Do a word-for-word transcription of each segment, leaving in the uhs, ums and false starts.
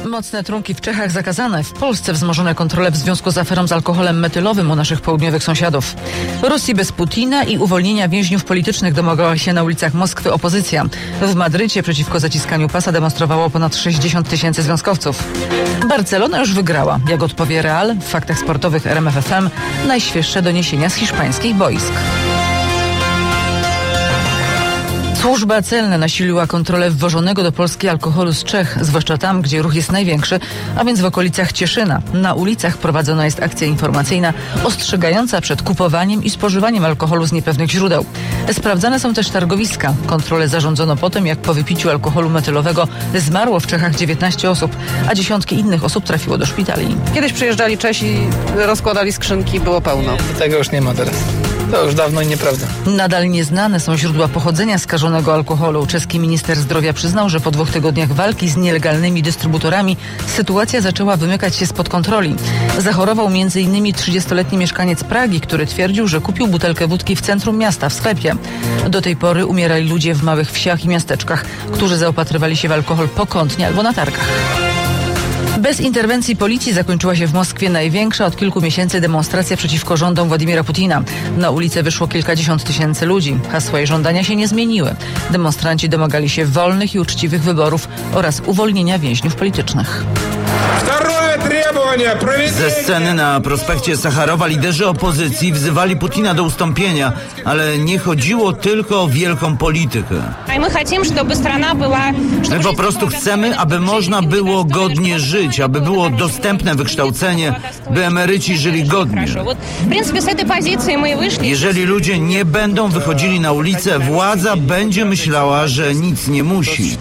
Mocne trunki w Czechach zakazane. W Polsce wzmożone kontrole w związku z aferą z alkoholem metylowym u naszych południowych sąsiadów. Rosji bez Putina i uwolnienia więźniów politycznych domagała się na ulicach Moskwy opozycja. W Madrycie przeciwko zaciskaniu pasa demonstrowało ponad sześćdziesiąt tysięcy związkowców. Barcelona już wygrała. Jak odpowie Real, w faktach sportowych R M F F M najświeższe doniesienia z hiszpańskich boisk. Służba celna nasiliła kontrolę wwożonego do Polski alkoholu z Czech, zwłaszcza tam, gdzie ruch jest największy, a więc w okolicach Cieszyna. Na ulicach prowadzona jest akcja informacyjna ostrzegająca przed kupowaniem i spożywaniem alkoholu z niepewnych źródeł. Sprawdzane są też targowiska. Kontrolę zarządzono po tym, jak po wypiciu alkoholu metylowego zmarło w Czechach dziewiętnaście osób, a dziesiątki innych osób trafiło do szpitali. Kiedyś przyjeżdżali Czesi, rozkładali skrzynki, było pełno. Tego już nie ma teraz. To już dawno nieprawda. Nadal nieznane są źródła pochodzenia skażonego alkoholu. Czeski minister zdrowia przyznał, że po dwóch tygodniach walki z nielegalnymi dystrybutorami sytuacja zaczęła wymykać się spod kontroli. Zachorował między innymi trzydziestoletni mieszkaniec Pragi, który twierdził, że kupił butelkę wódki w centrum miasta, w sklepie. Do tej pory umierali ludzie w małych wsiach i miasteczkach, którzy zaopatrywali się w alkohol pokątnie albo na targach. Bez interwencji policji zakończyła się w Moskwie największa od kilku miesięcy demonstracja przeciwko rządom Władimira Putina. Na ulicę wyszło kilkadziesiąt tysięcy ludzi. Hasła i żądania się nie zmieniły. Demonstranci domagali się wolnych i uczciwych wyborów oraz uwolnienia więźniów politycznych. Ze sceny na prospekcie Sacharowa liderzy opozycji wzywali Putina do ustąpienia, ale nie chodziło tylko o wielką politykę. My po prostu chcemy, aby można było godnie żyć, aby było dostępne wykształcenie, by emeryci żyli godnie. Jeżeli ludzie nie będą wychodzili na ulicę, władza będzie myślała, że nic nie musi.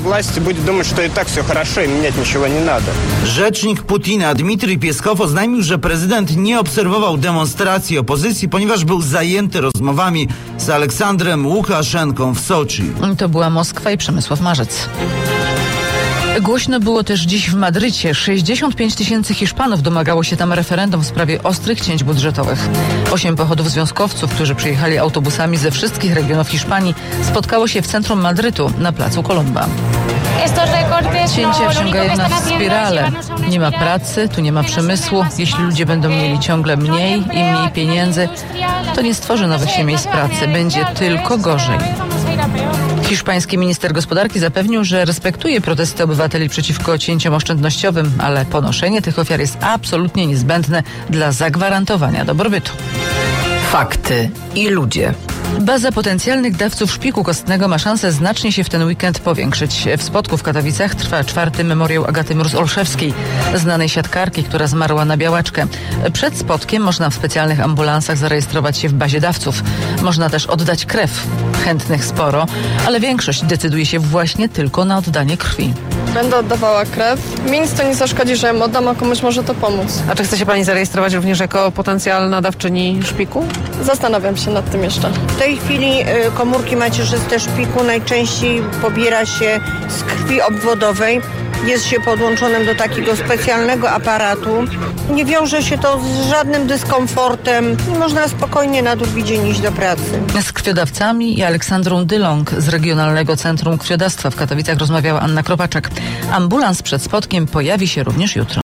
Rzecznik Putina Dmitrij Pieskow oznajmił, że prezydent nie obserwował demonstracji opozycji, ponieważ był zajęty rozmowami z Aleksandrem Łukaszenką w Soczi. To była Moskwa i Przemysław Marzec. Głośno było też dziś w Madrycie. sześćdziesiąt pięć tysięcy Hiszpanów domagało się tam referendum w sprawie ostrych cięć budżetowych. Osiem pochodów związkowców, którzy przyjechali autobusami ze wszystkich regionów Hiszpanii, spotkało się w centrum Madrytu na placu Kolumba. Cięcia wciągają nas w spiralę. Nie ma pracy, tu nie ma przemysłu. Jeśli ludzie będą mieli ciągle mniej i mniej pieniędzy, to nie stworzy nowych się miejsc pracy. Będzie tylko gorzej. Hiszpański minister gospodarki zapewnił, że respektuje protesty obywateli przeciwko cięciom oszczędnościowym, ale ponoszenie tych ofiar jest absolutnie niezbędne dla zagwarantowania dobrobytu. Fakty i ludzie. Baza potencjalnych dawców szpiku kostnego ma szansę znacznie się w ten weekend powiększyć. W Spodku w Katowicach trwa czwarty memoriał Agaty Mróz-Olszewskiej, znanej siatkarki, która zmarła na białaczkę. Przed Spodkiem można w specjalnych ambulansach zarejestrować się w bazie dawców. Można też oddać krew. Chętnych sporo, ale większość decyduje się właśnie tylko na oddanie krwi. Będę oddawała krew. Mi nic to nie zaszkodzi, że ją oddam, a komuś może to pomóc. A czy chce się pani zarejestrować również jako potencjalna dawczyni szpiku? Zastanawiam się nad tym jeszcze. W tej chwili y, komórki macierzyste szpiku najczęściej pobiera się z krwi obwodowej. Jest się podłączonym do takiego specjalnego aparatu. Nie wiąże się to z żadnym dyskomfortem i można spokojnie na drugi dzień iść do pracy. Z krwiodawcami i Aleksandrą Dylong z Regionalnego Centrum Krwiodawstwa w Katowicach rozmawiała Anna Kropaczek. Ambulans przed Spodkiem pojawi się również jutro.